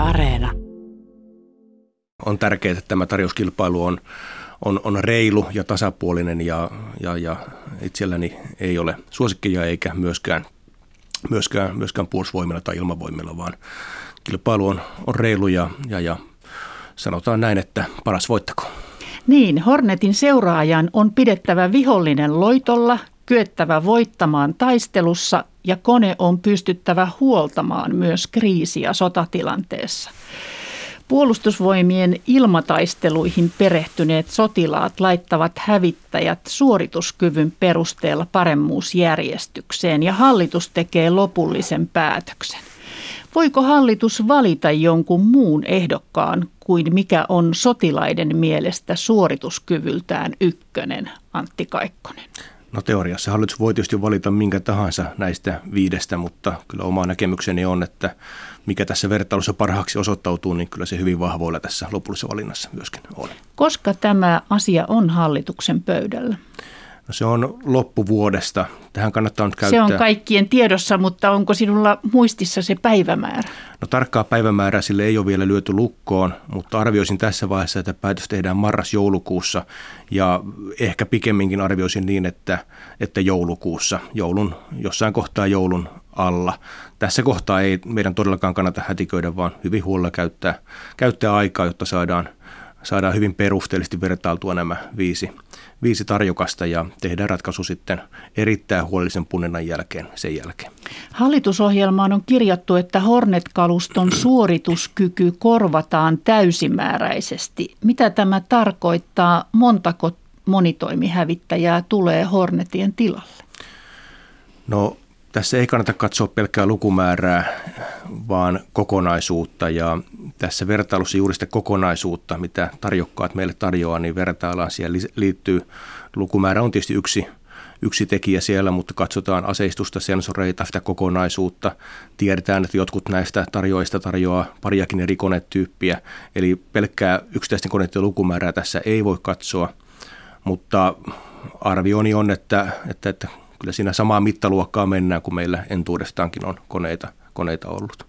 Areena. On tärkeää, että tämä tarjouskilpailu on reilu ja tasapuolinen ja itselläni ei ole suosikkia eikä myöskään puolustusvoimilla tai ilmavoimilla, vaan kilpailu on reilu ja sanotaan näin, että paras voittako. Niin, Hornetin seuraajan on pidettävä vihollinen loitolla, kyettävä voittamaan taistelussa ja kone on pystyttävä huoltamaan myös kriisi- ja sotatilanteessa. Puolustusvoimien ilmataisteluihin perehtyneet sotilaat laittavat hävittäjät suorituskyvyn perusteella paremmuusjärjestykseen ja hallitus tekee lopullisen päätöksen. Voiko hallitus valita jonkun muun ehdokkaan kuin mikä on sotilaiden mielestä suorituskyvyltään ykkönen, Antti Kaikkonen? No teoriassa hallitus voi tietysti valita minkä tahansa näistä 5, mutta kyllä oma näkemykseni on, että mikä tässä vertailussa parhaaksi osoittautuu, niin kyllä se hyvin vahvoilla tässä lopullisessa valinnassa myöskin on. Koska tämä asia on hallituksen pöydällä? No se on loppuvuodesta. Tähän kannattaa nyt käyttää. Se on kaikkien tiedossa, mutta onko sinulla muistissa se päivämäärä? No tarkkaa päivämäärää sille ei ole vielä lyöty lukkoon, mutta arvioisin tässä vaiheessa, että päätös tehdään marras-joulukuussa ja ehkä pikemminkin arvioisin niin, että joulukuussa, jossain kohtaa joulun alla. Tässä kohtaa ei meidän todellakaan kannata hätiköidä, vaan hyvin huolella käyttää aikaa, jotta saadaan hyvin perusteellisesti vertailtua nämä 5 tarjokasta ja tehdään ratkaisu sitten erittäin huolellisen punninnan jälkeen sen jälkeen. Hallitusohjelmaan on kirjattu, että Hornet-kaluston suorituskyky korvataan täysimääräisesti. Mitä tämä tarkoittaa? Montako monitoimihävittäjää tulee Hornetien tilalle? No tässä ei kannata katsoa pelkkää lukumäärää, vaan kokonaisuutta ja tässä vertailussa juuri sitä kokonaisuutta, mitä tarjokkaat meille tarjoaa, niin vertaillaan. Siellä liittyy, lukumäärä on tietysti yksi tekijä siellä, mutta katsotaan aseistusta, sensoreita, sitä kokonaisuutta. Tiedetään, että jotkut näistä tarjoajista tarjoaa pariakin eri konetyyppiä, eli pelkkää yksittäisten koneiden lukumäärää tässä ei voi katsoa, mutta arvioni on, että kyllä siinä samaa mittaluokkaa mennään, kun meillä entuudestaankin on koneita ollut.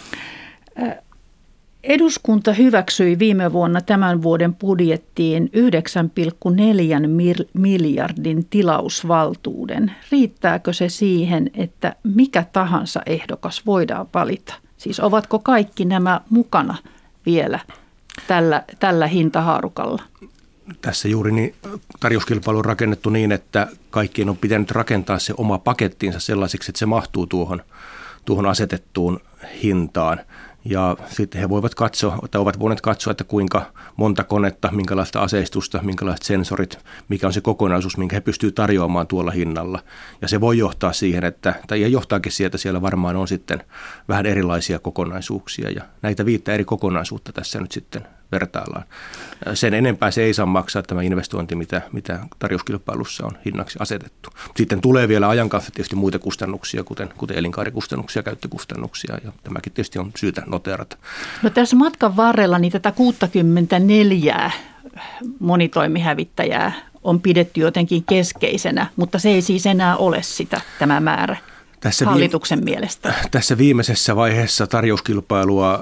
Eduskunta hyväksyi viime vuonna tämän vuoden budjettiin 9,4 miljardin tilausvaltuuden. Riittääkö se siihen, että mikä tahansa ehdokas voidaan valita? Siis ovatko kaikki nämä mukana vielä tällä hintahaarukalla? Tässä juuri niin tarjouskilpailu on rakennettu niin, että kaikkien on pitänyt rakentaa se oma pakettiinsa sellaiseksi, että se mahtuu tuohon asetettuun hintaan. Ja sitten he voivat ovat voineet katsoa, että kuinka monta konetta, minkälaista aseistusta, minkälaiset sensorit, mikä on se kokonaisuus, minkä he pystyvät tarjoamaan tuolla hinnalla. Ja se voi johtaa siihen, tai johtaakin sieltä, siellä varmaan on sitten vähän erilaisia kokonaisuuksia. Ja näitä 5 eri kokonaisuutta tässä nyt sitten vertaillaan. Sen enempää se ei saa maksaa tämä investointi, mitä tarjouskilpailussa on hinnaksi asetettu. Sitten tulee vielä ajan kanssa tietysti muita kustannuksia, kuten elinkaarikustannuksia, käyttökustannuksia, ja tämäkin tietysti on syytä noteerata. No tässä matkan varrella niin tätä 64 monitoimihävittäjää on pidetty jotenkin keskeisenä, mutta se ei siis enää ole tämä määrä hallituksen mielestä. Tässä viimeisessä vaiheessa tarjouskilpailua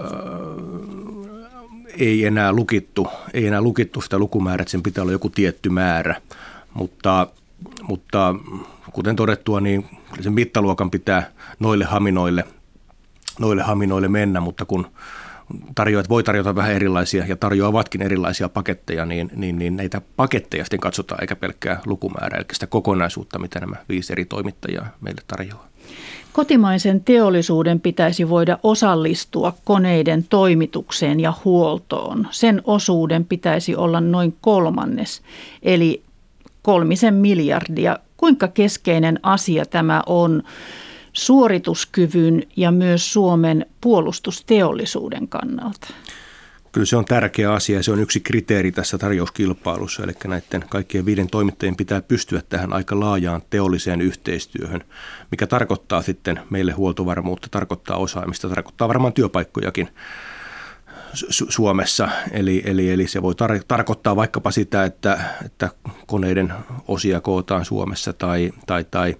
ei enää lukittu sitä lukumäärää, että sen pitää olla joku tietty määrä, mutta kuten todettua, niin sen mittaluokan pitää noille haminoille mennä, mutta kun tarjoajat voi tarjota vähän erilaisia ja tarjoavatkin erilaisia paketteja, niin näitä paketteja sitten katsotaan eikä pelkkää lukumäärää, eli sitä kokonaisuutta, mitä nämä 5 eri toimittajaa meille tarjoaa. Kotimaisen teollisuuden pitäisi voida osallistua koneiden toimitukseen ja huoltoon. Sen osuuden pitäisi olla noin 1/3, eli 3 miljardia. Kuinka keskeinen asia tämä on suorituskyvyn ja myös Suomen puolustusteollisuuden kannalta? Kyllä se on tärkeä asia ja se on yksi kriteeri tässä tarjouskilpailussa, eli näiden kaikkien 5 toimittajien pitää pystyä tähän aika laajaan teolliseen yhteistyöhön, mikä tarkoittaa sitten meille huoltovarmuutta, tarkoittaa osaamista, tarkoittaa varmaan työpaikkojakin Suomessa. Eli se voi tarkoittaa vaikkapa sitä, että koneiden osia kootaan Suomessa tai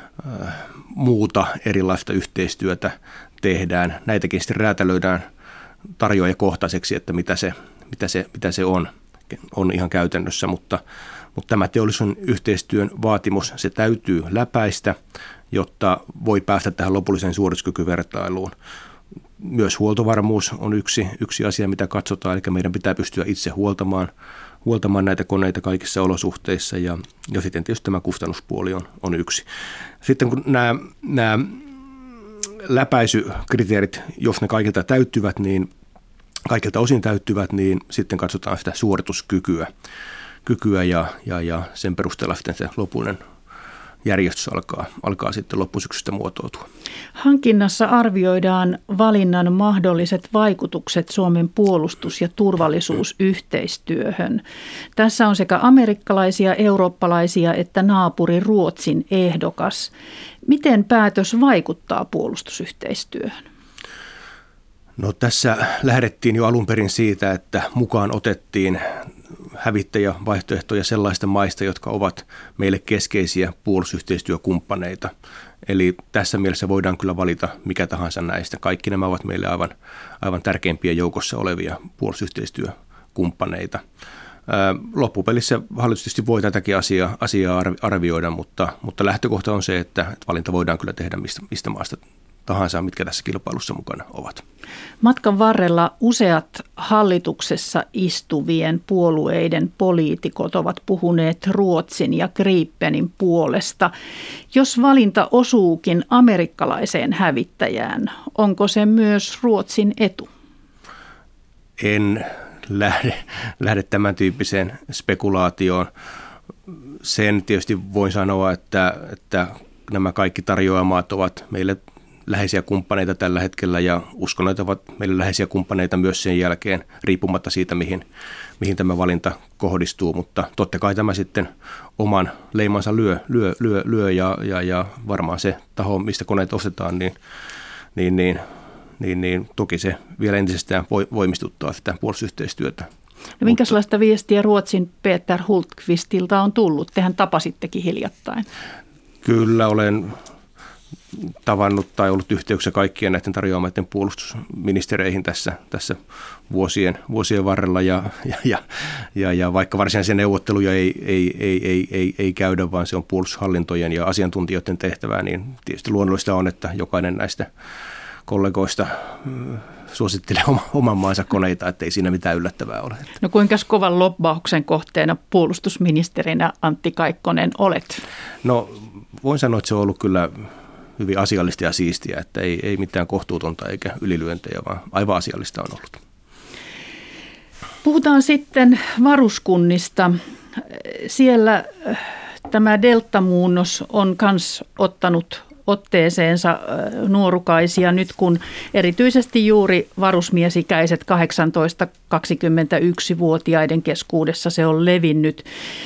muuta erilaista yhteistyötä tehdään. Näitäkin sitten räätälöidään tarjoajakohtaiseksi, että mitä se on ihan käytännössä, mutta tämä teollisen yhteistyön vaatimus, se täytyy läpäistä, jotta voi päästä tähän lopulliseen suorituskykyvertailuun. Myös huoltovarmuus on yksi asia, mitä katsotaan, eli meidän pitää pystyä itse huoltamaan näitä koneita kaikissa olosuhteissa, ja sitten tietysti tämä kustannuspuoli on yksi. Sitten kun nämä läpäisykriteerit, jos ne kaikilta osin täyttyvät, niin sitten katsotaan sitä suorituskykyä ja sen perusteella sitten se lopullinen järjestys alkaa sitten loppusyksystä muotoutua. Hankinnassa arvioidaan valinnan mahdolliset vaikutukset Suomen puolustus- ja turvallisuusyhteistyöhön. Tässä on sekä amerikkalaisia, eurooppalaisia että naapuri Ruotsin ehdokas. Miten päätös vaikuttaa puolustusyhteistyöhön? No tässä lähdettiin jo alun perin siitä, että mukaan otettiin hävittäjävaihtoehtoja sellaista maista, jotka ovat meille keskeisiä puolustusyhteistyökumppaneita. Eli tässä mielessä voidaan kyllä valita mikä tahansa näistä. Kaikki nämä ovat meille aivan tärkeimpiä joukossa olevia puolustusyhteistyökumppaneita. Loppupelissä hallitus tietysti voi tätäkin asiaa arvioida, mutta lähtökohta on se, että valinta voidaan kyllä tehdä mistä maasta tahansa, mitkä tässä kilpailussa mukana ovat. Matkan varrella useat hallituksessa istuvien puolueiden poliitikot ovat puhuneet Ruotsin ja Gripenin puolesta. Jos valinta osuukin amerikkalaiseen hävittäjään, onko se myös Ruotsin etu? En lähde tämän tyyppiseen spekulaatioon. Sen tietysti voin sanoa, että nämä kaikki tarjoajamaat ovat meille läheisiä kumppaneita tällä hetkellä, ja uskon, että ovat meille läheisiä kumppaneita myös sen jälkeen, riippumatta siitä, mihin tämä valinta kohdistuu. Mutta totta kai tämä sitten oman leimansa lyö ja varmaan se taho, mistä koneet ostetaan, niin toki se vielä entisestään voimistuttaa sitä puolustusyhteistyötä. No minkälaista viestiä Ruotsin Peter Hultqvistilta on tullut? Tehän tapasittekin hiljattain. Kyllä olen tavannut tai ollut yhteyksissä kaikkien näiden tarjoamaiden puolustusministereihin tässä vuosien varrella ja vaikka varsinaisia neuvotteluja ei käydä, vaan se on puolustushallintojen ja asiantuntijoiden tehtävää, niin tietysti luonnollista on, että jokainen näistä kollegoista suosittelee oman maansa koneita, ettei siinä mitään yllättävää ole. No kuinka kovan lobbauksen kohteena puolustusministerinä Antti Kaikkonen olet? No voin sanoa, että se on ollut kyllä hyvin asiallista ja siistiä, että ei mitään kohtuutonta eikä ylilyöntejä, vaan aivan asiallista on ollut. Puhutaan sitten varuskunnista. Siellä tämä deltamuunnos on myös ottanut otteeseensa nuorukaisia nyt, kun erityisesti juuri varusmiesikäiset 18-21-vuotiaiden keskuudessa se on levinnyt.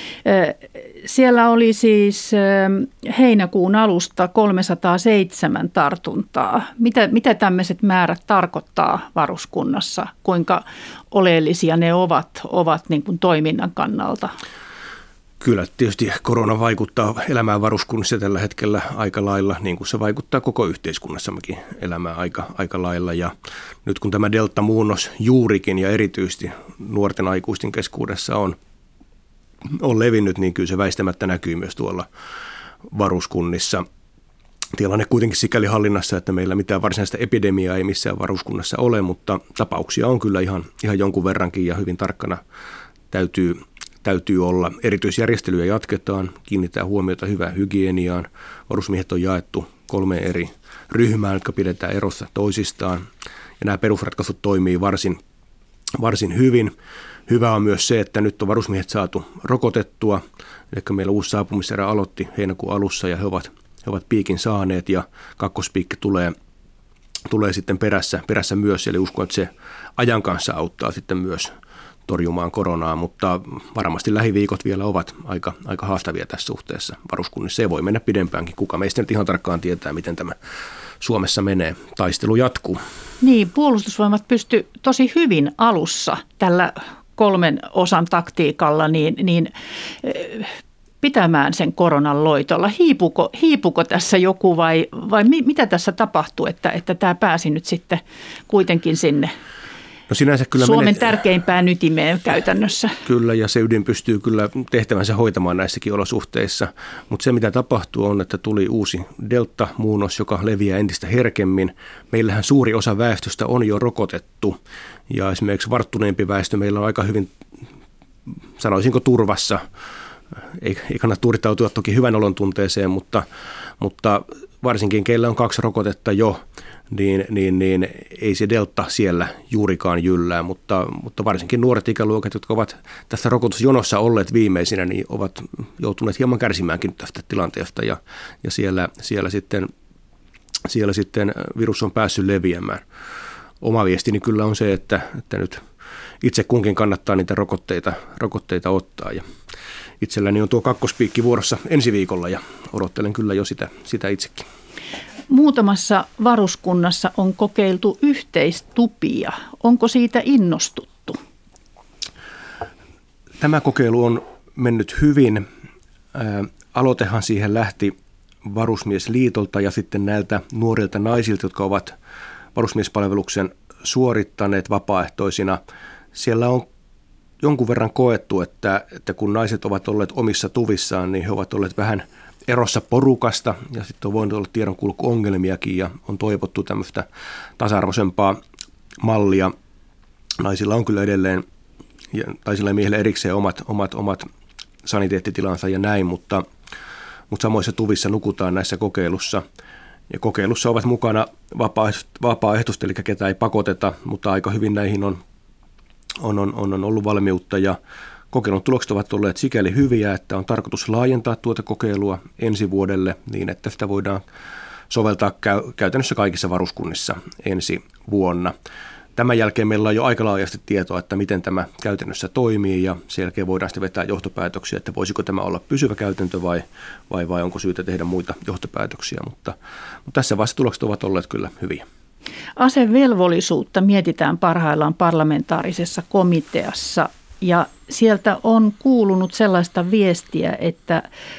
Siellä oli siis heinäkuun alusta 307 tartuntaa. Mitä tämmöiset määrät tarkoittaa varuskunnassa? Kuinka oleellisia ne ovat niin kuin toiminnan kannalta? Kyllä, tietysti korona vaikuttaa elämään varuskunnissa tällä hetkellä aika lailla, niin kuin se vaikuttaa koko yhteiskunnassammekin elämään aika lailla. Ja nyt kun tämä delta-muunnos juurikin ja erityisesti nuorten aikuisten keskuudessa on levinnyt, niin kyllä se väistämättä näkyy myös tuolla varuskunnissa. Tilanne kuitenkin sikäli hallinnassa, että meillä mitään varsinaista epidemiaa ei missään varuskunnassa ole, mutta tapauksia on kyllä ihan jonkun verrankin ja hyvin tarkkana täytyy olla. Erityisjärjestelyjä jatketaan, kiinnitetään huomiota hyvään hygieniaan. Varusmiehet on jaettu 3 eri ryhmään, jotka pidetään erossa toisistaan. Ja nämä perusratkaisut toimii varsin hyvin. Hyvä on myös se, että nyt on varusmiehet saatu rokotettua. Eli meillä uusi saapumiserä aloitti heinäkuun alussa ja he ovat piikin saaneet ja kakkospiikki tulee sitten perässä myös. Eli uskon, että se ajan kanssa auttaa sitten myös torjumaan koronaa, mutta varmasti lähiviikot vielä ovat aika haastavia tässä suhteessa varuskunnissa. Se voi mennä pidempäänkin. Kuka meistä nyt ihan tarkkaan tietää, miten tämä Suomessa menee. Taistelu jatkuu. Niin, puolustusvoimat pystyi tosi hyvin alussa tällä 3 osan taktiikalla niin pitämään sen koronan loitolla. Hiipuko tässä joku vai mitä tässä tapahtui, että tämä pääsi nyt sitten kuitenkin sinne No sinänsä kyllä Suomen tärkeimpään ytimeen käytännössä. Kyllä, ja se ydin pystyy kyllä tehtävänsä hoitamaan näissäkin olosuhteissa. Mutta se, mitä tapahtuu, on, että tuli uusi delta-muunnos, joka leviää entistä herkemmin. Meillähän suuri osa väestöstä on jo rokotettu, ja esimerkiksi varttuneempi väestö meillä on aika hyvin, sanoisinko, turvassa. Ei kannata tuudittautua toki hyvän olon tunteeseen, mutta varsinkin keillä on 2 rokotetta jo, niin ei se delta siellä juurikaan jyllää, mutta varsinkin nuoret ikäluokat, jotka ovat tässä rokotusjonossa olleet viimeisinä, niin ovat joutuneet hieman kärsimäänkin tästä tilanteesta ja siellä sitten virus on päässyt leviämään. Oma viestini kyllä on se, että nyt itse kunkin kannattaa niitä rokotteita ottaa, ja itselläni on tuo kakkospiikki vuorossa ensi viikolla ja odottelen kyllä jo sitä itsekin. Muutamassa varuskunnassa on kokeiltu yhteistupia. Onko siitä innostuttu? Tämä kokeilu on mennyt hyvin. Aloitehan siihen lähti Varusmiesliitolta ja sitten näiltä nuorilta naisilta, jotka ovat varusmiespalveluksen suorittaneet vapaaehtoisina. Siellä on jonkun verran koettu, että kun naiset ovat olleet omissa tuvissaan, niin he ovat olleet vähän erossa porukasta ja sitten on voinut olla tiedonkulkuongelmiakin ja on toivottu tämmöistä tasa-arvoisempaa mallia. Naisilla on kyllä edelleen, naisilla ja miehillä erikseen omat saniteettitilansa ja näin, mutta samoissa tuvissa nukutaan näissä kokeilussa. Ja kokeilussa ovat mukana vapaaehtoiset, eli ketä ei pakoteta, mutta aika hyvin näihin on ollut valmiutta ja kokeilun tulokset ovat olleet sikäli hyviä, että on tarkoitus laajentaa tuota kokeilua ensi vuodelle niin, että sitä voidaan soveltaa käytännössä kaikissa varuskunnissa ensi vuonna. Tämän jälkeen meillä on jo aika laajasti tietoa, että miten tämä käytännössä toimii ja sen jälkeen voidaan sitten vetää johtopäätöksiä, että voisiko tämä olla pysyvä käytäntö vai onko syytä tehdä muita johtopäätöksiä, mutta tässä vaiheessa tulokset ovat olleet kyllä hyviä. Asevelvollisuutta mietitään parhaillaan parlamentaarisessa komiteassa ja sieltä on kuulunut sellaista viestiä, että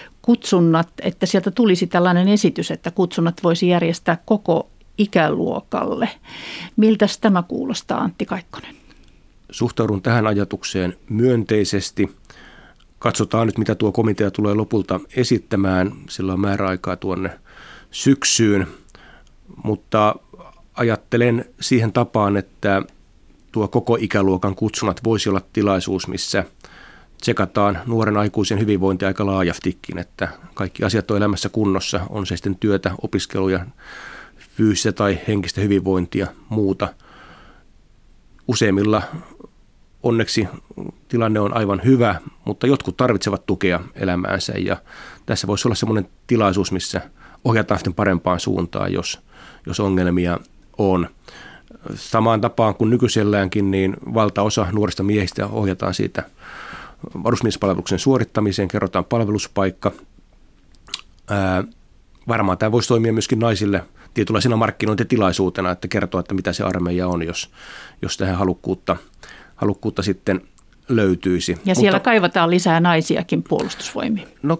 sieltä tulisi tällainen esitys, että kutsunnat voisi järjestää koko ikäluokalle. Miltäs tämä kuulostaa, Antti Kaikkonen? Suhtaudun tähän ajatukseen myönteisesti. Katsotaan nyt, mitä tuo komitea tulee lopulta esittämään. Sillä on määräaikaa tuonne syksyyn, mutta ajattelen siihen tapaan, että tuo koko ikäluokan kutsunnat voisi olla tilaisuus, missä tsekataan nuoren aikuisen hyvinvointi aika laajastikin, että kaikki asiat on elämässä kunnossa, on se sitten työtä, opiskeluja, fyysistä tai henkistä hyvinvointia, muuta. Useimmilla onneksi tilanne on aivan hyvä, mutta jotkut tarvitsevat tukea elämäänsä ja tässä voisi olla semmoinen tilaisuus, missä ohjataan sitten parempaan suuntaan, jos ongelmia on. Samaan tapaan kuin nykyiselläänkin, niin valtaosa nuorista miehistä ohjataan siitä varusmiespalveluksen suorittamiseen, kerrotaan palveluspaikka. Varmaan tämä voisi toimia myöskin naisille tietynlaisena markkinointitilaisuutena, että kertoo, että mitä se armeija on, jos tähän halukkuutta sitten löytyisi. Ja siellä kaivataan lisää naisiakin puolustusvoimiin. No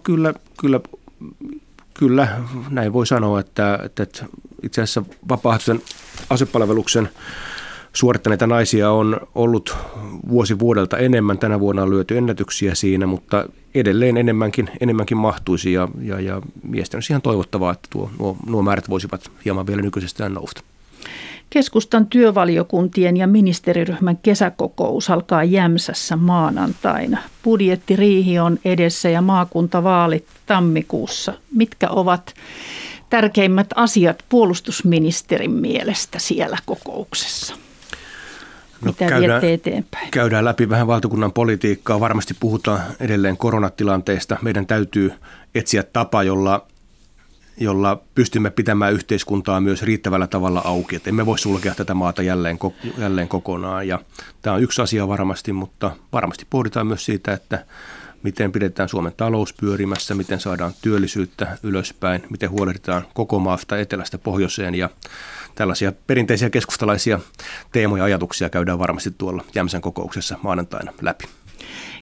kyllä, näin voi sanoa, että itse asiassa vapaaehtoisen asepalveluksen suorittaneita naisia on ollut vuosi vuodelta enemmän. Tänä vuonna on lyöty ennätyksiä siinä, mutta edelleen enemmänkin mahtuisi ja mielestäni olisi ihan toivottavaa, että nuo määrät voisivat hieman vielä nykyisestään nousta. Keskustan työvaliokuntien ja ministeriryhmän kesäkokous alkaa Jämsässä maanantaina. Budjettiriihi on edessä ja maakuntavaalit tammikuussa. Mitkä ovat tärkeimmät asiat puolustusministerin mielestä siellä kokouksessa? Mitä viette eteenpäin? Käydään läpi vähän valtakunnan politiikkaa. Varmasti puhutaan edelleen koronatilanteesta. Meidän täytyy etsiä tapa, jolla pystymme pitämään yhteiskuntaa myös riittävällä tavalla auki. Et emme voi sulkea tätä maata jälleen kokonaan. Ja tämä on yksi asia varmasti, mutta varmasti pohditaan myös siitä, että miten pidetään Suomen talous pyörimässä, miten saadaan työllisyyttä ylöspäin, miten huolehditaan koko maasta etelästä pohjoiseen ja tällaisia perinteisiä keskustalaisia teemoja ja ajatuksia käydään varmasti tuolla Jämsän kokouksessa maanantaina läpi.